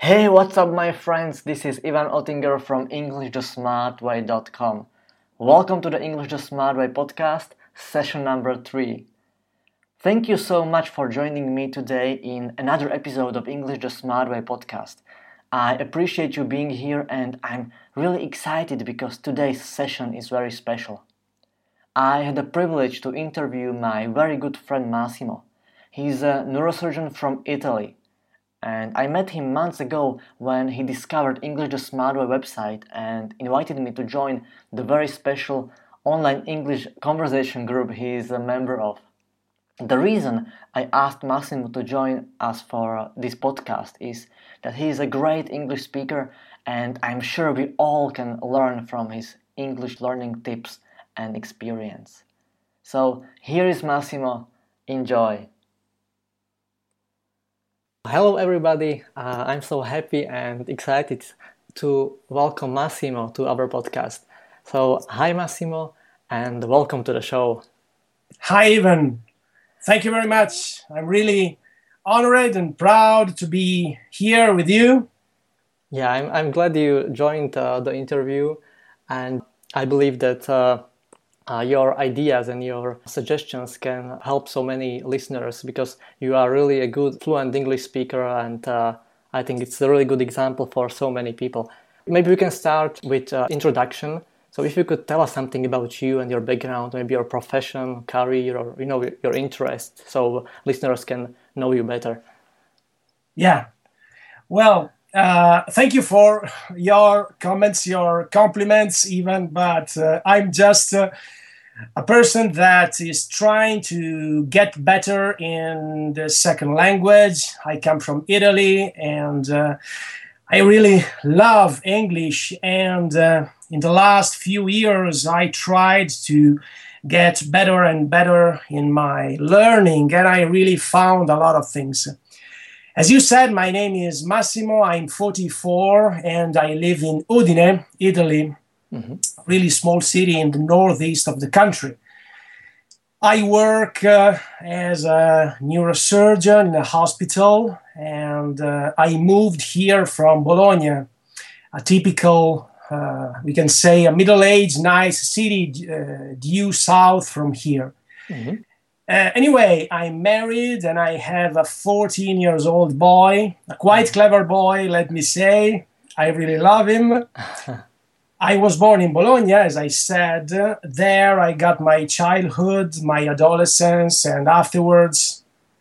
Hey, what's up, my friends? This is Ivan Ottinger from EnglishTheSmartWay.com. Welcome to the English the Smart Way podcast, session number 3. Thank you so much for joining me today in another episode of English the Smart Way podcast. I appreciate you being here and I'm really excited because today's session is very special. I had the privilege to interview my very good friend Massimo. He's a neurosurgeon from Italy. And I met him months ago when he discovered English the Smart Way website and invited me to join the very special online English conversation group he is a member of. The reason I asked Massimo to join us for this podcast is that he is a great English speaker and I'm sure we all can learn from his English learning tips and experience. So here is Massimo. Enjoy. Hello everybody, I'm so happy and excited to welcome Massimo to our podcast. So hi Massimo and welcome to the show. Hi Ivan, thank you very much. I'm really honored and proud to be here with you. Yeah, I'm glad you joined the interview, and I believe that your ideas and your suggestions can help so many listeners because you are really a good fluent English speaker, and I think it's a really good example for so many people. Maybe we can start with introduction. So if you could tell us something about you and your background, maybe your profession, career, or your interest, so listeners can know you better. Yeah, well, thank you for your comments, your compliments even, but I'm just a person that is trying to get better in the second language. I come from Italy and I really love English, and in the last few years I tried to get better and better in my learning, and I really found a lot of things. As you said, my name is Massimo, I'm 44 and I live in Udine, Italy, a really small city in the northeast of the country. I work as a neurosurgeon in a hospital, and I moved here from Bologna, a typical, we can say, a middle-aged, nice city due south from here. Anyway, I'm married and I have a 14-year-old boy, a quite clever boy, let me say. I really love him. I was born in Bologna, as I said. There I got my childhood, my adolescence, and afterwards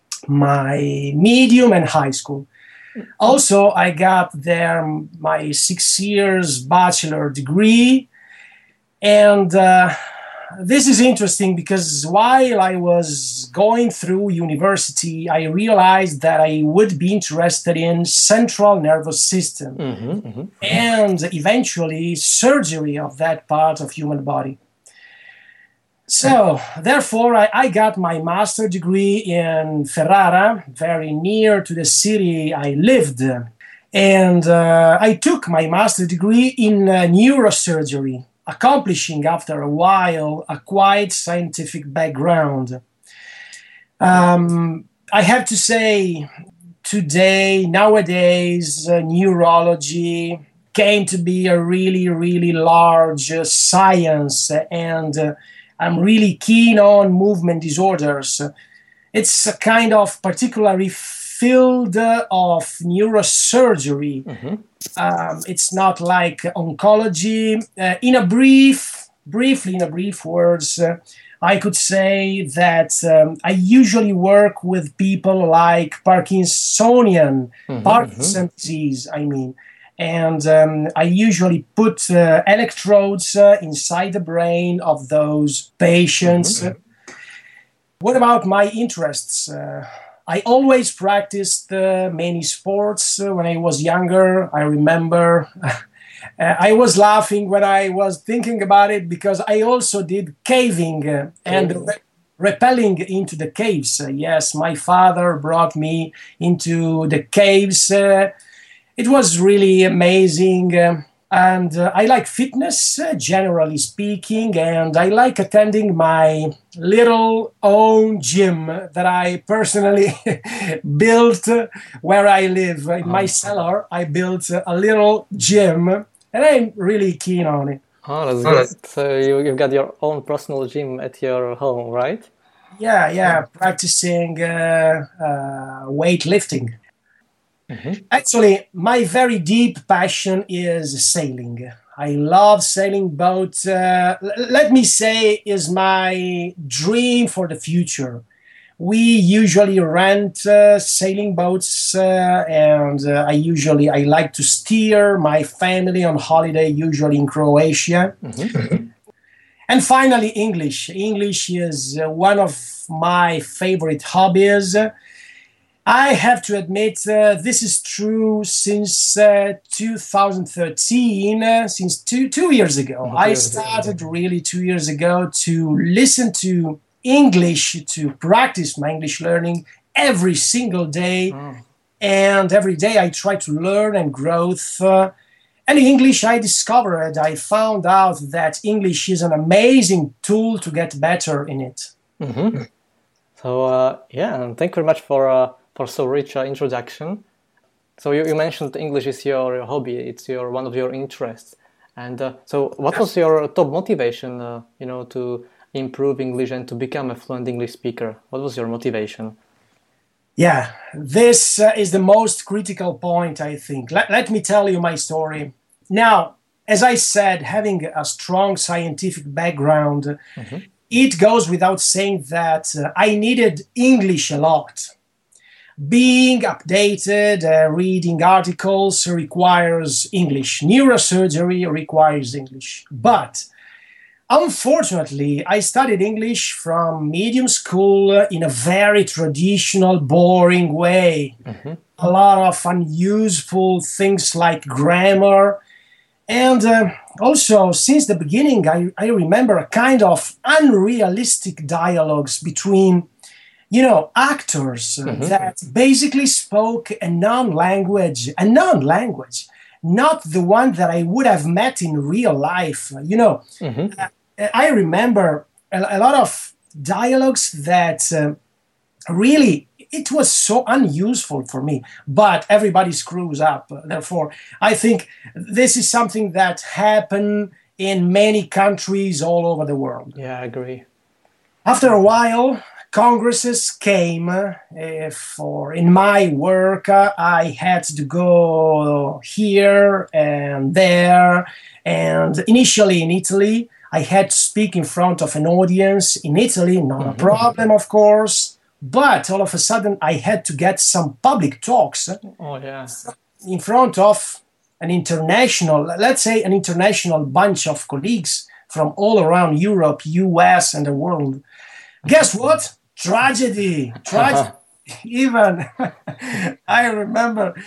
my medium and high school. Also, I got there my 6 years bachelor degree, and this is interesting because while I was going through university, I realized that I would be interested in central nervous system and eventually surgery of that part of human body. So, therefore, I got my master degree in Ferrara, very near to the city I lived. And I took my master degree in neurosurgery, accomplishing after a while a quite scientific background. I have to say, nowadays, neurology came to be a really, really large science, and I'm really keen on movement disorders. It's a kind of particularly field of neurosurgery. It's not like oncology. In a brief words, I could say that I usually work with people like Parkinson disease, and I usually put electrodes inside the brain of those patients. What about my interests? I always practiced many sports when I was younger. I remember I was laughing when I was thinking about it because I also did caving and rappelling into the caves. Yes, my father brought me into the caves. It was really amazing. And I like fitness, generally speaking, and I like attending my little own gym that I personally built where I live. In my cellar, I built a little gym, and I'm really keen on it. Oh, that's great. So you've got your own personal gym at your home, right? Yeah, practicing weightlifting. Actually, my very deep passion is sailing. I love sailing boats. Let me say, is my dream for the future. We usually rent sailing boats, and I like to steer my family on holiday, usually in Croatia. And finally, English. English is one of my favorite hobbies. I have to admit, this is true since 2013, since two years ago. I started really 2 years ago to listen to English, to practice my English learning every single day. And every day I try to learn and growth. And in English, I found out that English is an amazing tool to get better in it. So, yeah, and thank you very much for so rich introduction. So you mentioned English is your hobby, it's one of your interests. And so what was your top motivation, to improve English and to become a fluent English speaker? What was your motivation? Yeah, this is the most critical point, I think. Let me tell you my story. Now, as I said, having a strong scientific background, it goes without saying that I needed English a lot. Being updated, reading articles requires English. Neurosurgery requires English. But unfortunately, I studied English from medium school in a very traditional, boring way. A lot of unuseful things like grammar. And also, since the beginning, I remember a kind of unrealistic dialogues between actors that basically spoke a non-language, not the one that I would have met in real life. I remember a lot of dialogues that really, it was so unuseful for me, but everybody screws up. Therefore, I think this is something that happened in many countries all over the world. Yeah, I agree. After a while, congresses came in my work. I had to go here and there. And initially in Italy, I had to speak in front of an audience in Italy, not a problem, of course. But all of a sudden, I had to get some public talks in front of an international bunch of colleagues from all around Europe, US, and the world. Guess what? Tragedy. Even I remember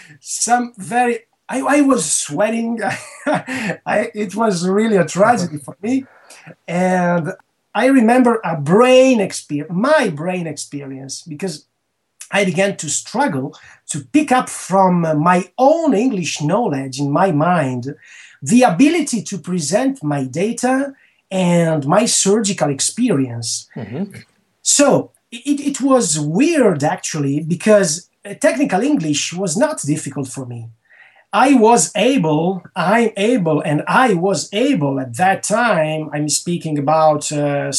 I was sweating. It was really a tragedy for me. And I remember my brain experience, because I began to struggle to pick up from my own English knowledge in my mind the ability to present my data and my surgical experience. So it was weird, actually, because technical English was not difficult for me. I'm able at that time, I'm speaking about a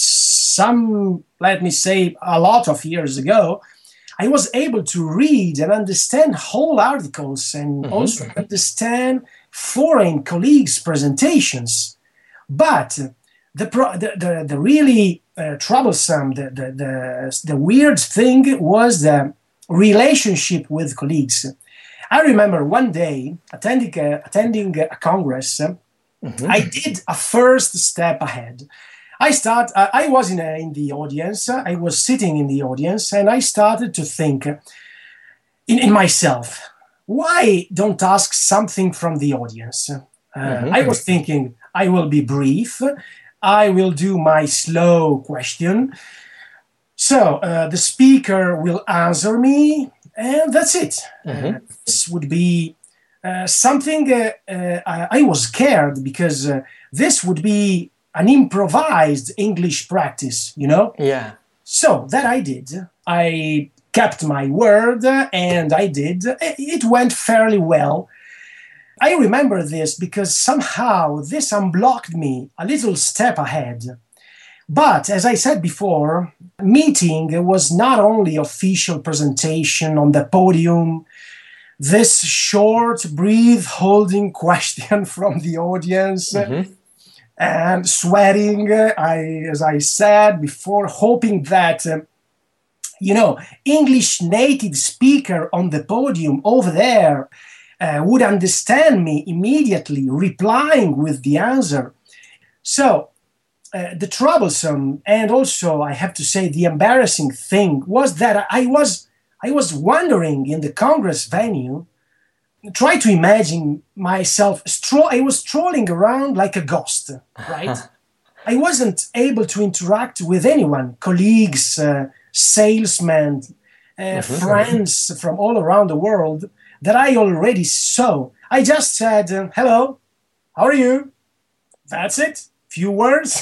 lot of years ago, I was able to read and understand whole articles and also understand foreign colleagues' presentations. But the really troublesome, the weird thing was the relationship with colleagues. I remember one day attending a congress. I did a first step ahead. I was in the audience. I was sitting in the audience, and I started to think in myself, why don't ask something from the audience? I was thinking, I will be brief. I will do my slow question. So the speaker will answer me, and that's it. This would be I was scared because this would be an improvised English practice, you know? Yeah. So that I did. I kept my word and I did. It went fairly well. I remember this because somehow this unblocked me a little step ahead. But as I said before, meeting was not only official presentation on the podium, this short breath holding question from the audience, and sweating, as I said before, hoping that, English native speaker on the podium over there would understand me immediately, replying with the answer. So the troublesome and also, I have to say, the embarrassing thing was that I was wandering in the Congress venue. Try to imagine myself. I was strolling around like a ghost, right? I wasn't able to interact with anyone, colleagues, salesmen, friends from all around the world that I already saw. I just said, hello, how are you? That's it. Few words.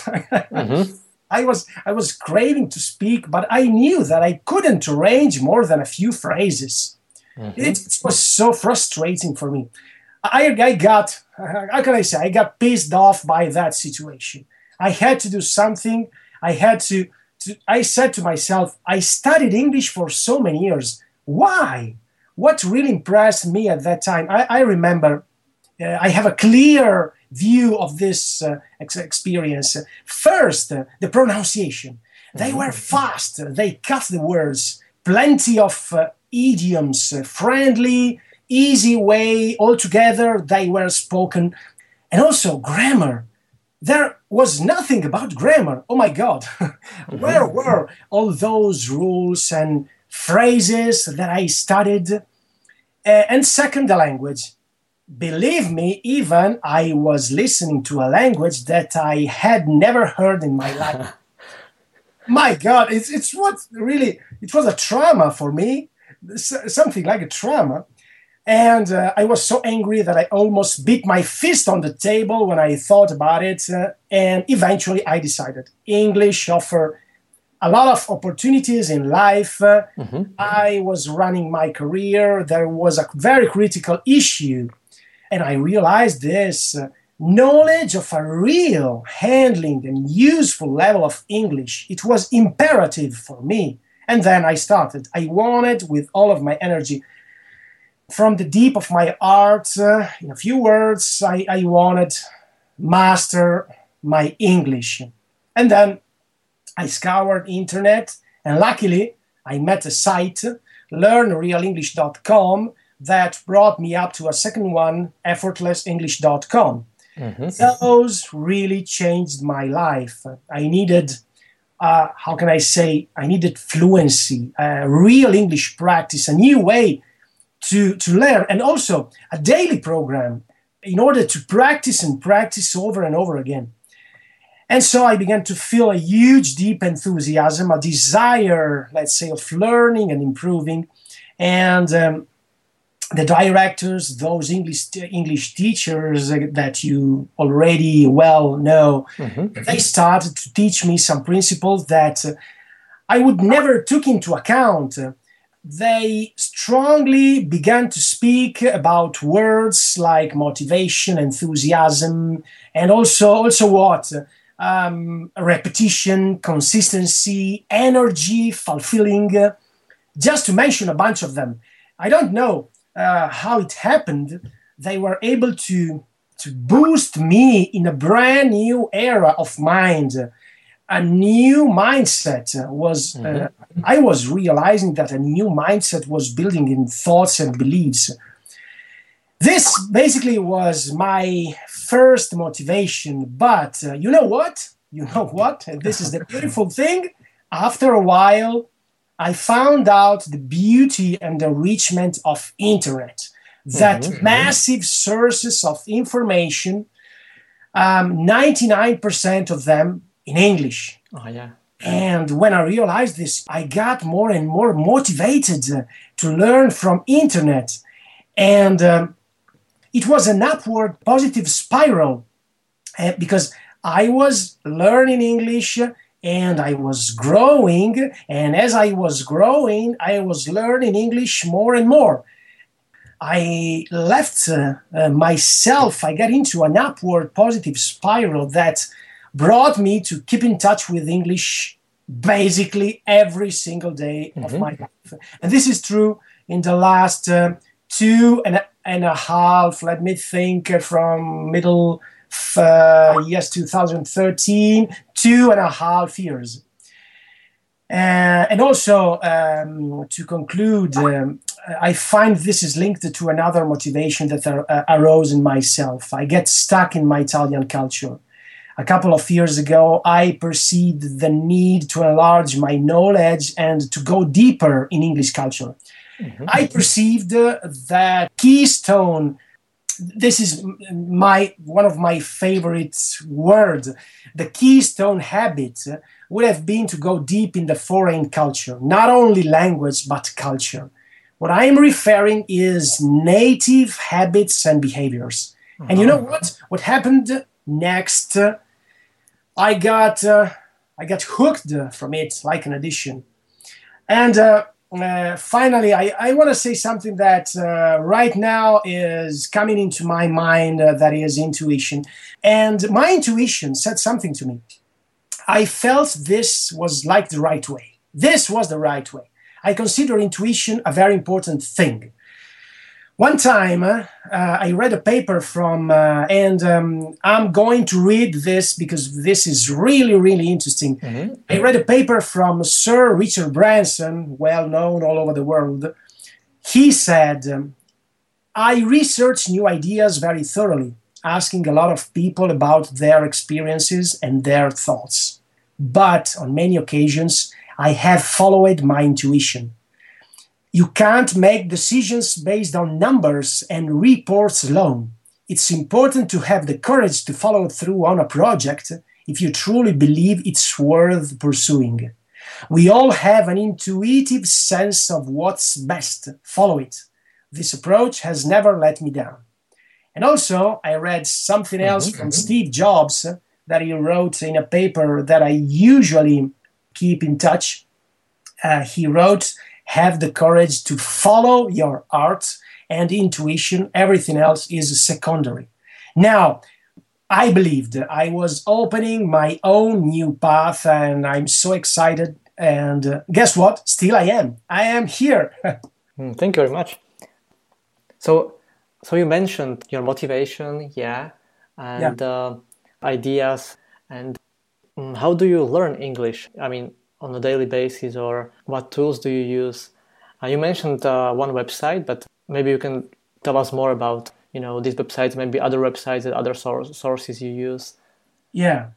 I was craving to speak, but I knew that I couldn't arrange more than a few phrases. It was so frustrating for me. I got, how can I say, I got pissed off by that situation. I had to do something. I said to myself, I studied English for so many years. Why? What really impressed me at that time, I remember, I have a clear view of this experience. First, the pronunciation. They were fast. They cut the words. Plenty of idioms, friendly, easy way, altogether they were spoken. And also grammar. There was nothing about grammar. Oh my God. Where were all those rules and phrases that I studied? And second, the language. Believe me, even I was listening to a language that I had never heard in my life. My God, it was a trauma for me, something like a trauma. And I was so angry that I almost beat my fist on the table when I thought about it. And eventually I decided English offer a lot of opportunities in life. I was running my career. There was a very critical issue. And I realized this knowledge of a real handling and useful level of English. It was imperative for me. And then I started. I wanted with all of my energy. From the deep of my heart, in a few words, I wanted master my English. And then I scoured internet, and luckily I met a site, learnrealenglish.com, that brought me up to a second one, effortlessenglish.com. Those really changed my life. I needed, I needed fluency, real English practice, a new way to learn, and also a daily program in order to practice and practice over and over again. And so I began to feel a huge, deep enthusiasm, a desire, let's say, of learning and improving. And the directors, those English teachers that you already well know, they started to teach me some principles that I would never took into account. They strongly began to speak about words like motivation, enthusiasm, and also what? Repetition, consistency, energy, fulfilling, just to mention a bunch of them. I don't know how it happened. They were able to boost me in a brand new era of mind. A new mindset was, I was realizing that a new mindset was building in thoughts and beliefs. This basically was my first motivation, but you know what? And this is the beautiful thing. After a while, I found out the beauty and the enrichment of internet, that massive sources of information, 99% of them in English. Oh, yeah. And when I realized this, I got more and more motivated to learn from internet. And it was an upward positive spiral because I was learning English and I was growing. And as I was growing, I was learning English more and more. I left myself, I got into an upward positive spiral that brought me to keep in touch with English basically every single day of my life. And this is true in the last 2.5, let me think, from middle yes, 2013, 2.5 years. And also, to conclude, I find this is linked to another motivation that arose in myself. I get stuck in my Italian culture. A couple of years ago, I perceived the need to enlarge my knowledge and to go deeper in English culture. I perceived that keystone. This is one of my favorite words. The keystone habit would have been to go deep in the foreign culture, not only language, but culture. What I am referring is native habits and behaviors. And you know what? What happened next? I got hooked from it like an addiction. And finally, I want to say something that right now is coming into my mind, that is intuition. And my intuition said something to me. I felt this was like the right way. This was the right way. I consider intuition a very important thing. One time, I read a paper from, and I'm going to read this because this is really, really interesting. I read a paper from Sir Richard Branson, well known all over the world. He said, I research new ideas very thoroughly, asking a lot of people about their experiences and their thoughts. But on many occasions, I have followed my intuition. You can't make decisions based on numbers and reports alone. It's important to have the courage to follow through on a project if you truly believe it's worth pursuing. We all have an intuitive sense of what's best. Follow it. This approach has never let me down. And also, I read something else from Steve Jobs that he wrote in a paper that I usually keep in touch. He wrote, have the courage to follow your art and intuition. Everything else is secondary. Now, I believed I was opening my own new path, and I'm so excited. And guess what? Still I am. I am here. Thank you very much. So you mentioned your motivation, and ideas. And how do you learn English? I mean, on a daily basis, or what tools do you use? You mentioned one website, but maybe you can tell us more about, these websites, maybe other websites and other sources you use. Yeah.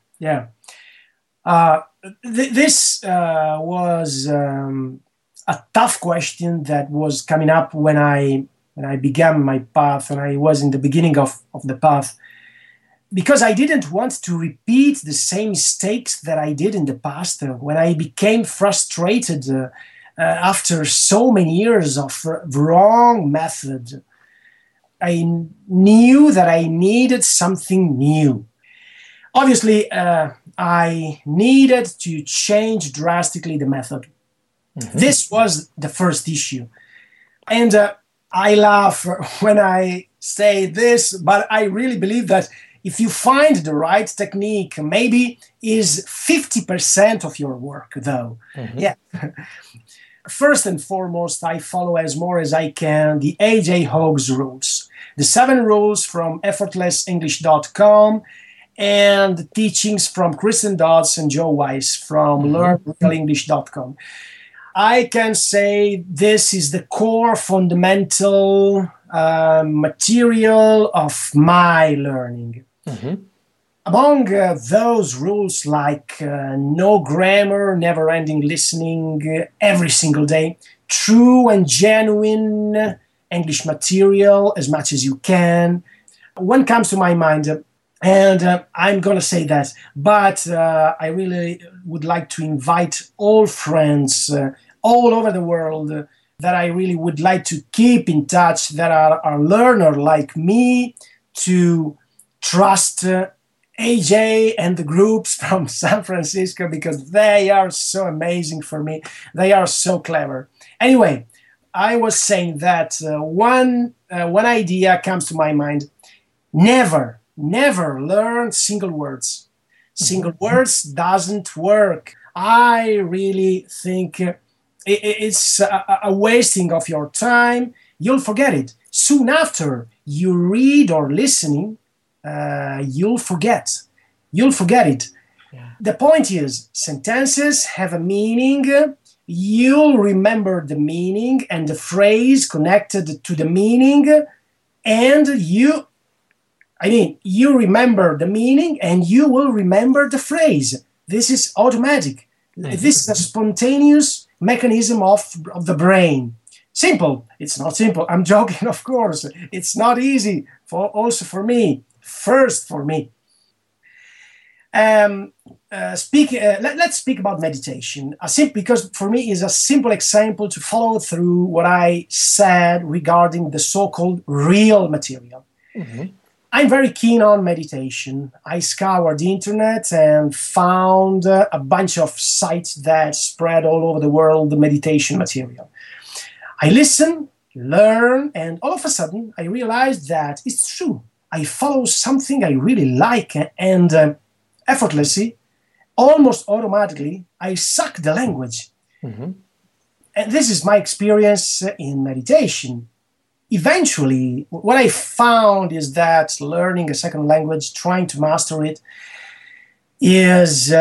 This was a tough question that was coming up when I began my path, and I was in the beginning of the path. Because I didn't want to repeat the same mistakes that I did in the past. When I became frustrated after so many years of wrong method, I knew that I needed something new. Obviously, I needed to change drastically the method. This was the first issue. And I laugh when I say this, but I really believe that if you find the right technique, maybe is 50% of your work, though. Yeah. First and foremost, I follow as more as I can the AJ Hogue's rules. The 7 rules from effortlessenglish.com and the teachings from Kristen Dodds and Joe Weiss from learnrealenglish.com. I can say this is the core fundamental material of my learning. Among those rules, like no grammar, never-ending listening every single day, true and genuine English material as much as you can. One comes to my mind, and I'm going to say that, but I really would like to invite all friends all over the world that I really would like to keep in touch, that are a learner like me, to trust AJ and the groups from San Francisco, because they are so amazing for me. They are so clever. Anyway, I was saying that one idea comes to my mind. Never learn single words. Single words doesn't work. I really think it's a wasting of your time. You'll forget it. Soon after you read or listening, you'll forget. You'll forget it. Yeah. The point is, sentences have a meaning. You'll remember the meaning and the phrase connected to the meaning, and you remember the meaning and you will remember the phrase. This is automatic. This is a spontaneous mechanism of the brain. Simple. It's not simple. I'm joking, of course. It's not easy also for me. First for me. Let's speak about meditation. Because for me is a simple example to follow through what I said regarding the so-called real material. Mm-hmm. I'm very keen on meditation. I scoured the internet and found a bunch of sites that spread all over the world the meditation material. I listen, learn, and all of a sudden I realized that it's true. I follow something I really like, and effortlessly, almost automatically, I suck the language. Mm-hmm. And this is my experience in meditation. Eventually, what I found is that learning a second language, trying to master it, is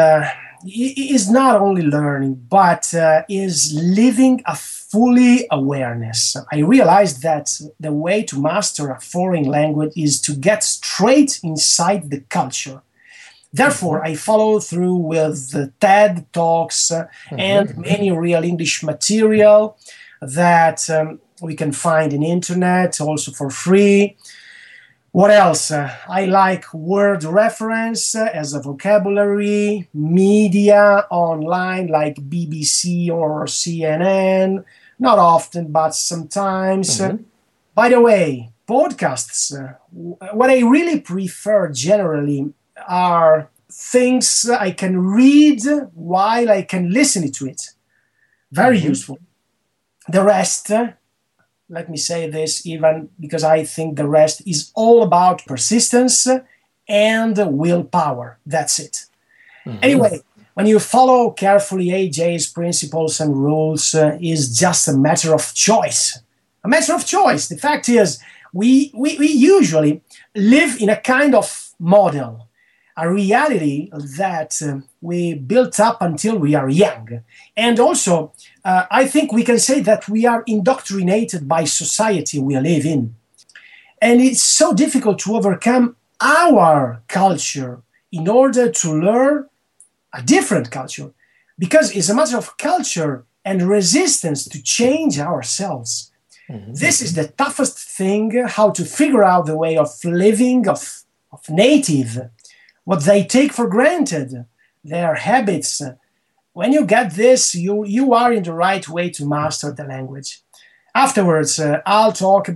not only learning, but is living a fully awareness. I realized that the way to master a foreign language is to get straight inside the culture. Therefore, I follow through with the TED Talks and many real English material that we can find in internet, also for free. What else? I like word reference as a vocabulary, media online like BBC or CNN, not often, but sometimes. By the way, podcasts, what I really prefer generally are things I can read while I can listen to it. Very useful. The rest, let me say this even because I think the rest is all about persistence and willpower. That's it. Anyway, when you follow carefully AJ's principles and rules, is just a matter of choice. A matter of choice. The fact is, we usually live in a kind of model, a reality that we built up until we are young. And also, I think we can say that we are indoctrinated by society we live in. And it's so difficult to overcome our culture in order to learn a different culture, because it's a matter of culture and resistance to change ourselves. This is the toughest thing, how to figure out the way of living of native, what they take for granted, their habits. When you get this, you are in the right way to master the language. Afterwards, I'll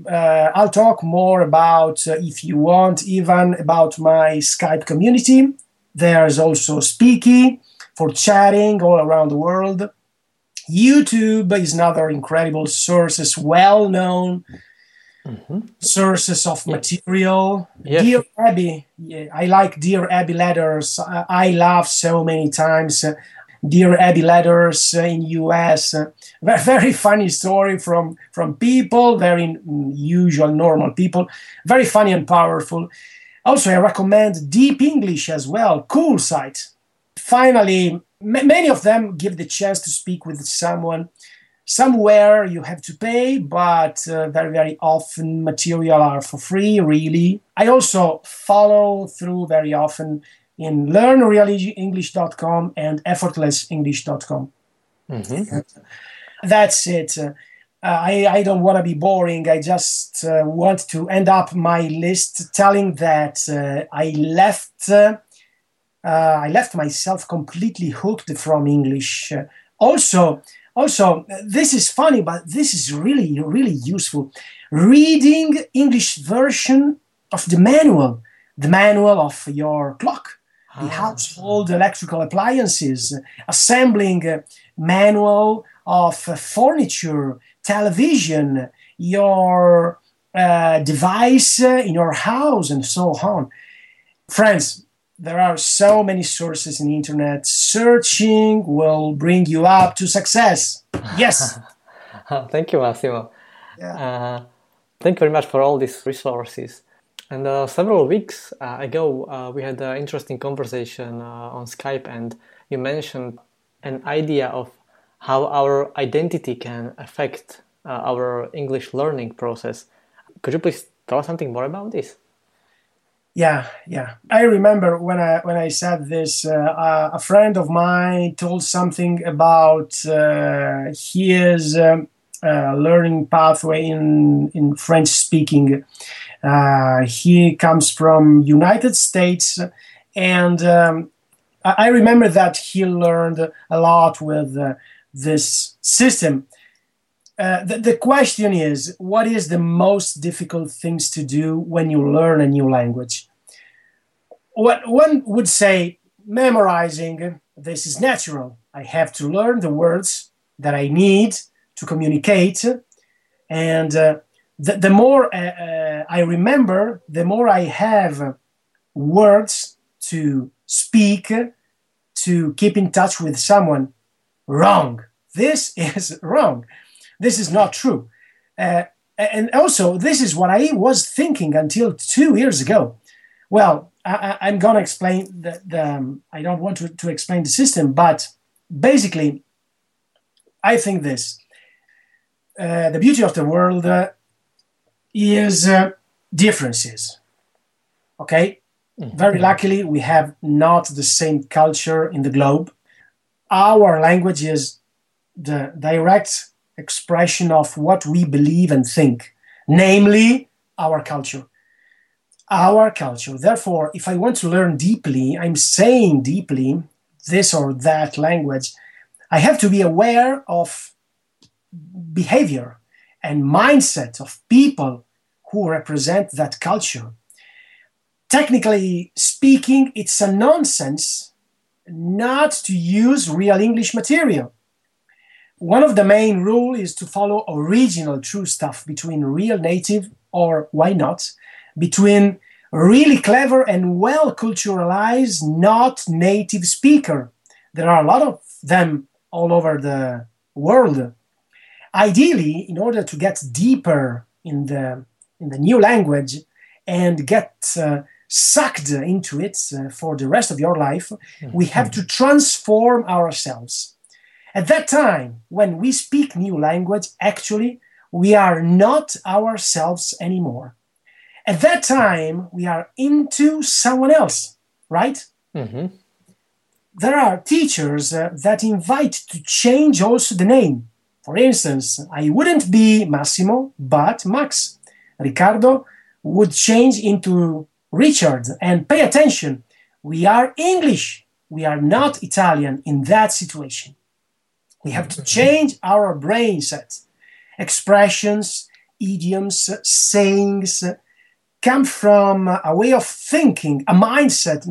talk more about, if you want, even about my Skype community. There's also Speaky for chatting all around the world. YouTube is another incredible sources, well-known sources of material. Yes. Dear Abby, I like Dear Abby letters. I laugh so many times. Dear Abby letters in US. Very funny story from people, very usual, normal people. Very funny and powerful. Also, I recommend Deep English as well. Cool site. Finally, many of them give the chance to speak with someone. Somewhere you have to pay, but very, very often material are for free, really. I also follow through very often in learnrealenglish.com and effortlessenglish.com. That's it. I don't want to be boring. I just want to end up my list telling that I left myself completely hooked from English. Also, Also, this is funny, but this is really, really useful. Reading English version of the manual of your clock, the household electrical appliances, assembling a manual of furniture, television, your device in your house, and so on. Friends, there are so many sources in the internet. Searching will bring you up to success. Yes. Thank you, Massimo. Yeah. Thank you very much for all these resources. And several weeks ago, we had an interesting conversation on Skype, and you mentioned an idea of how our identity can affect our English learning process. Could you please tell us something more about this? Yeah. I remember when I said this, a friend of mine told something about his learning pathway in French speaking. He comes from United States, and I remember that he learned a lot with this system. The question is, what is the most difficult things to do when you learn a new language? What one would say, memorizing, this is natural. I have to learn the words that I need to communicate. And the more I remember, the more I have words to speak, to keep in touch with someone. Wrong. This is wrong. This is not true. And also, this is what I was thinking until 2 years ago. Well, I'm going to explain I don't want to explain the system, but basically, I think this. The beauty of the world is differences. Okay? Mm-hmm. Very luckily, we have not the same culture in the globe. Our language is the direct expression of what we believe and think, namely our culture. Our culture. Therefore, if I want to learn deeply, I'm saying deeply this or that language, I have to be aware of behavior and mindset of people who represent that culture. Technically speaking, it's a nonsense not to use real English material. One of the main rules is to follow original true stuff between real native, or why not, between really clever and well culturalized not native speaker. There are a lot of them all over the world. Ideally, in order to get deeper in the new language and get sucked into it for the rest of your life, we have to transform ourselves. At that time, when we speak new language, actually, we are not ourselves anymore. At that time, we are into someone else, right? Mm-hmm. There are teachers that invite to change also the name. For instance, I wouldn't be Massimo, but Max. Ricardo would change into Richard. And pay attention, we are English. We are not Italian in that situation. We have to change our brain set. Expressions, idioms, sayings come from a way of thinking, a mindset,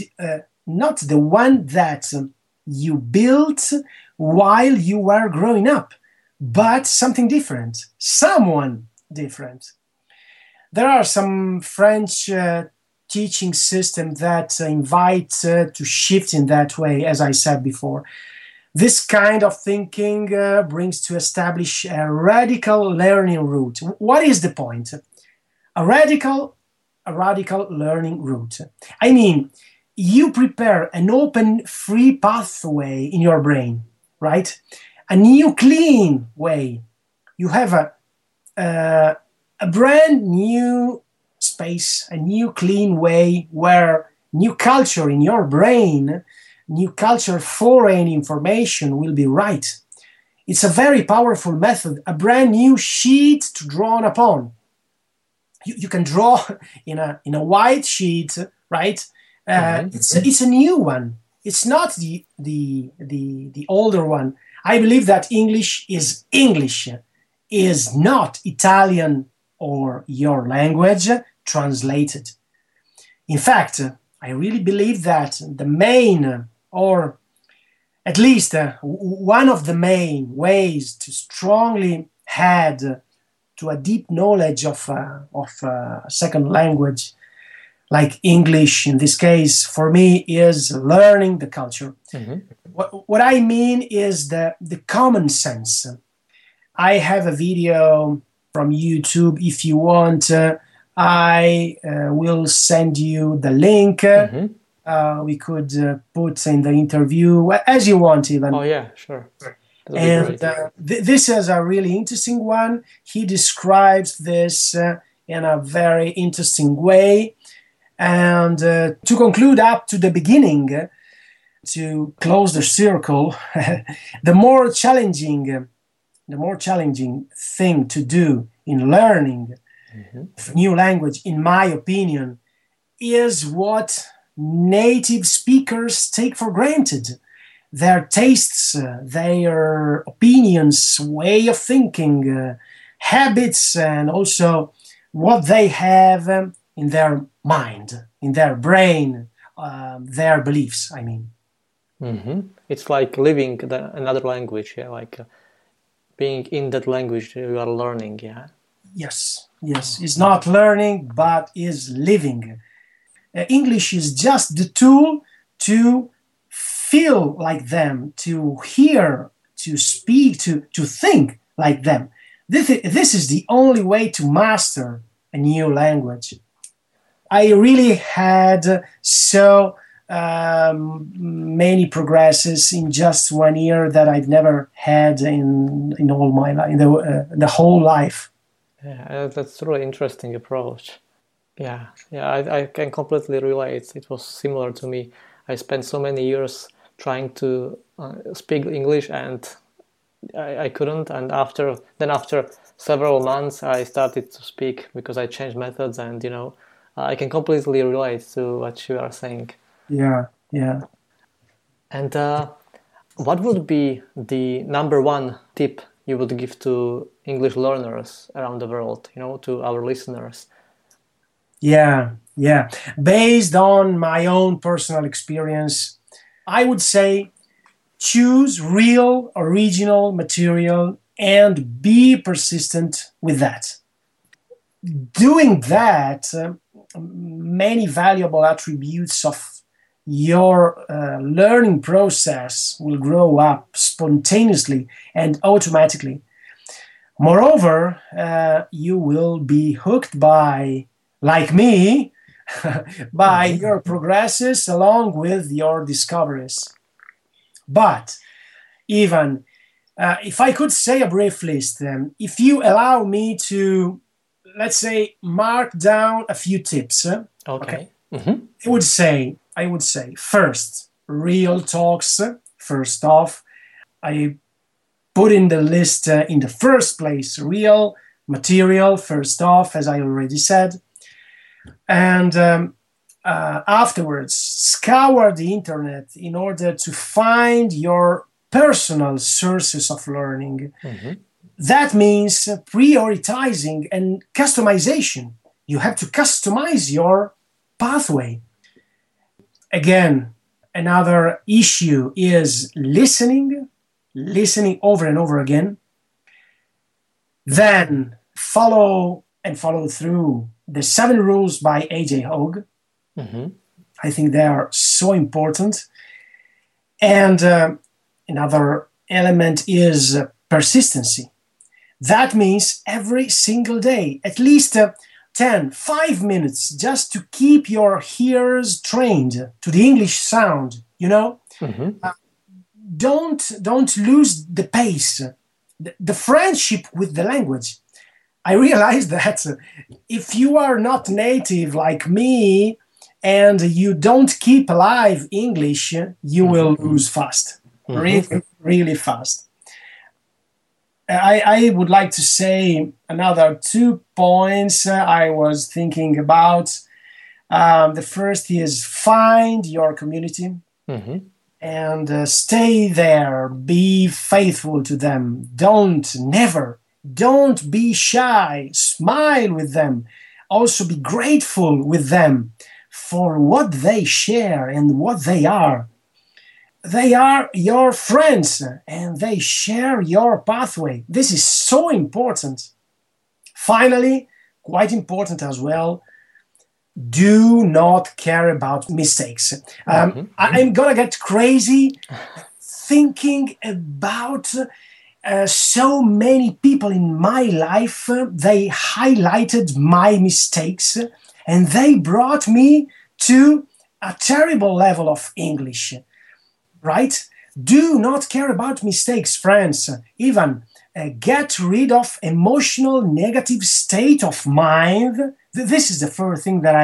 not the one that you built while you were growing up, but something different, someone different. There are some French teaching systems that invite to shift in that way, as I said before. This kind of thinking brings to establish a radical learning route. What is the point? A radical learning route. I mean, you prepare an open, free pathway in your brain, right? A new, clean way. You have a brand new space, a new, clean way where new culture in your brain, new culture, foreign information will be right. It's a very powerful method, a brand new sheet to draw upon. You can draw in a white sheet, right? It's a new one. It's not the older one. I believe that English is not Italian or your language translated. In fact, I really believe that the main, or at least one of the main ways to strongly add to a deep knowledge of a second language, like English in this case, for me, is learning the culture. Mm-hmm. What I mean is the common sense. I have a video from YouTube. If you want, I will send you the link. Mm-hmm. We could put in the interview as you want, even. Oh, yeah, sure. And this is a really interesting one. He describes this in a very interesting way. And to conclude up to the beginning, to close the circle, the more challenging thing to do in learning new language, in my opinion, is what native speakers take for granted. Their tastes, their opinions, way of thinking, habits, and also what they have in their mind, in their brain, their beliefs, I mean. Mm-hmm. It's like living another language, yeah, like being in that language you are learning, yeah. Yes. It's not learning, but is living. English is just the tool to feel like them, to hear, to speak, to think like them. This is the only way to master a new language. I really had so many progresses in just 1 year that I've never had in all my life, in the whole life. Yeah, that's a really interesting approach. Yeah, I can completely relate. It was similar to me. I spent so many years trying to speak English, and I couldn't. And after several months, I started to speak because I changed methods, and I can completely relate to what you are saying. Yeah. And what would be the number one tip you would give to English learners around the world, to our listeners? Yeah. Based on my own personal experience, I would say choose real, original material and be persistent with that. Doing that, many valuable attributes of your learning process will grow up spontaneously and automatically. Moreover, you will be hooked by, like me, by your progresses along with your discoveries. But even if I could say a brief list, if you allow me to, let's say, mark down a few tips. Okay. Mm-hmm. I would say, first, real talks. First off, I put in the list in the first place, real material, first off, as I already said. And afterwards, scour the internet in order to find your personal sources of learning. Mm-hmm. That means prioritizing and customization. You have to customize your pathway. Again, another issue is listening over and over again. Then follow through the 7 rules by A.J. Hogue. Mm-hmm. I think they are so important. And another element is persistency. That means every single day, at least 5 minutes, just to keep your ears trained to the English sound, Mm-hmm. Don't lose the pace, the friendship with the language. I realize that if you are not native like me and you don't keep alive English, you will lose fast, really, really fast. I would like to say another 2 points I was thinking about. The first is find your community. Mm-hmm. and stay there. Be faithful to them. Don't be shy. Smile with them. Also be grateful with them for what they share and what they are. They are your friends and they share your pathway. This is so important. Finally, quite important as well, do not care about mistakes. I'm gonna get crazy thinking about so many people in my life. They highlighted my mistakes and they brought me to a terrible level of English, right? Do not care about mistakes, friends. Even get rid of emotional negative state of mind. This is the first thing that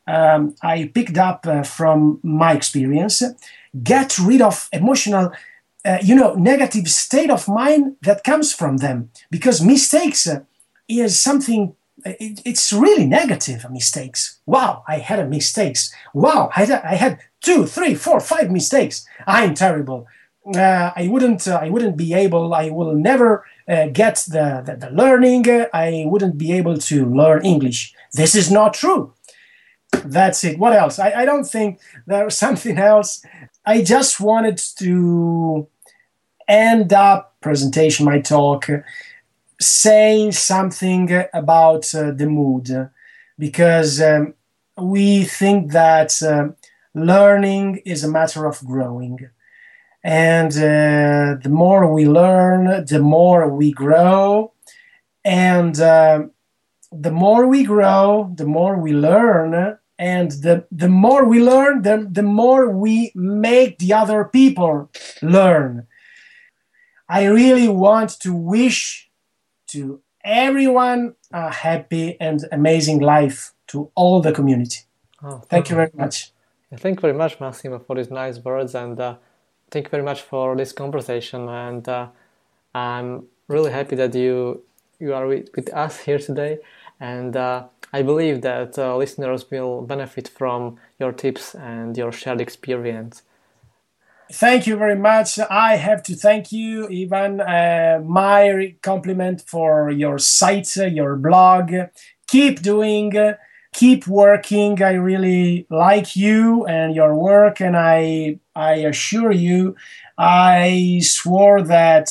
I picked up from my experience. Get rid of emotional, negative state of mind that comes from them, because mistakes is something. It's really negative. Mistakes. Wow, I had a mistakes. Wow, I had 2, 3, 4, 5 mistakes. I'm terrible. I wouldn't be able. I will never get the learning. I wouldn't be able to learn English. This is not true. That's it. What else? I don't think there's something else. I just wanted to end up presentation, my talk, saying something about the mood, because we think that learning is a matter of growing. And the more we learn, the more we grow. And the more we grow, the more we learn. And the more we learn, the more we make the other people learn. I really want to wish to everyone a happy and amazing life, to all the community. Thank you very much. Thank you very much, Massimo, for these nice words, and thank you very much for this conversation. And I'm really happy that you are with us here today. And I believe that listeners will benefit from your tips and your shared experience. Thank you very much. I have to thank you, Ivan. My compliment for your site, your blog. Keep doing, keep working. I really like you and your work, and I assure you, I swear that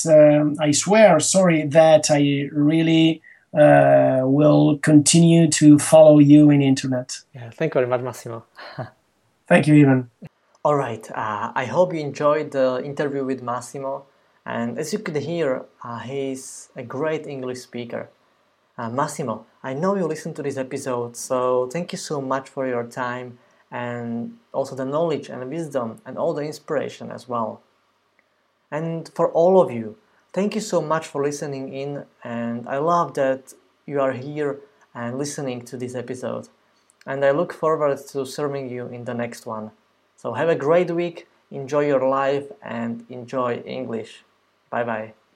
I really will continue to follow you in internet. Yeah, thank you very much, Massimo. Thank you, Ivan. All right, I hope you enjoyed the interview with Massimo, and as you could hear, he's a great English speaker. Massimo, I know you listened to this episode, so thank you so much for your time and also the knowledge and wisdom and all the inspiration as well. And for all of you, thank you so much for listening in, and I love that you are here and listening to this episode. And I look forward to serving you in the next one. So have a great week, enjoy your life, and enjoy English. Bye bye.